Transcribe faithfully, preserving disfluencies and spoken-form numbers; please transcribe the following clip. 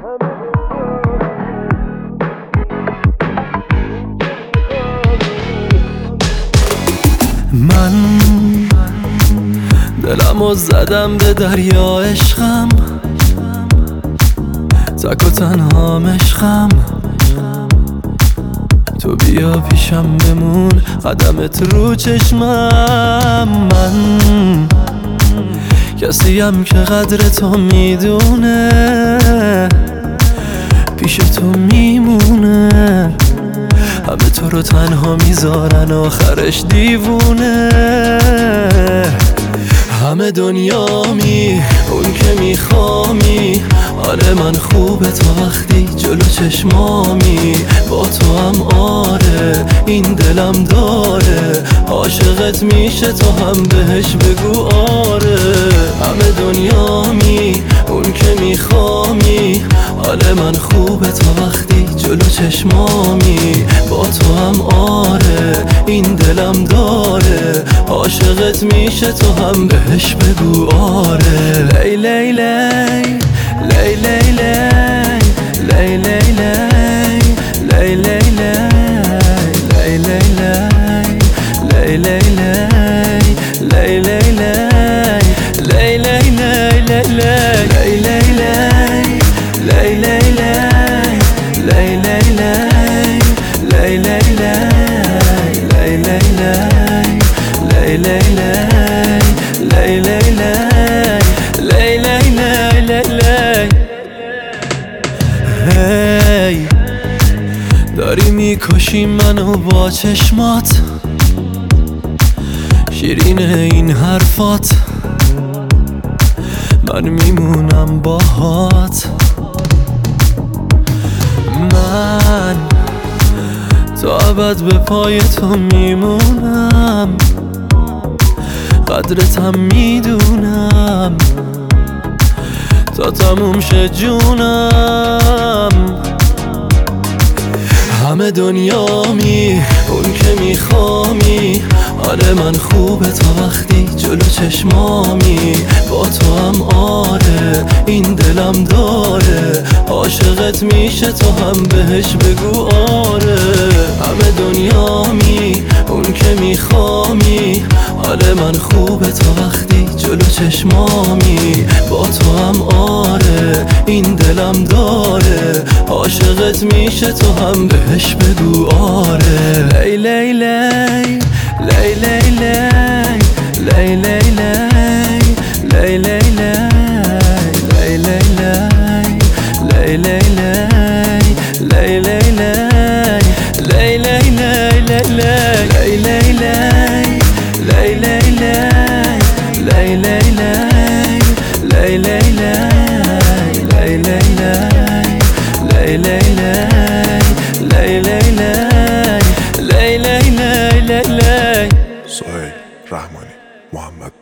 من دلمو زدم به دریا عشقم، تک و تنها عشقم. تو بیا پیشم بمون، قدمت رو چشمم. من کسیم که قدر تو میدونه، پیش تو میمونه. همه تو رو تنها میذارن، آخرش دیوونه. همه دنیامی، اون که میخوامی. آره من خوبه تو وقتی جلو چشمامی. با تو هم آره این دلم داره، عاشقت میشه تو هم بهش بگو آره. همه دنیامی، اون که میخوامی. آره من خوبه تو وقتی جلو چشمامی. با تو هم آره این دلم داره، عاشقت میشه تو هم بهش بگو آره. لی لی لی لی لی لی لی لی لی لی لی لی لی لی لی لی لی لی هی داری میکشی منو با چشمات، شیرین این حرفات. من میمونم باهات. من تا ابد به پای تو میمونم، قدرتم میدونم تا تموم شه جونم. همه دنیامی، اون که میخوامی. آره من خوبه تو وقتی جلو چشمامی. با تو هم آره این دلم داره، عاشقت میشه تو هم بهش بگو آره. همه دنیامی، اون که میخوامی. آره من خوبه تو وقتی جلو چشمامی. با تو هم آره این دلم داره، عاشقت میشه تو هم بهش بگو آره. لی لی لی لی لی لی لی لی لی لی لی لی لی لی لی سهیل رحمانی محمد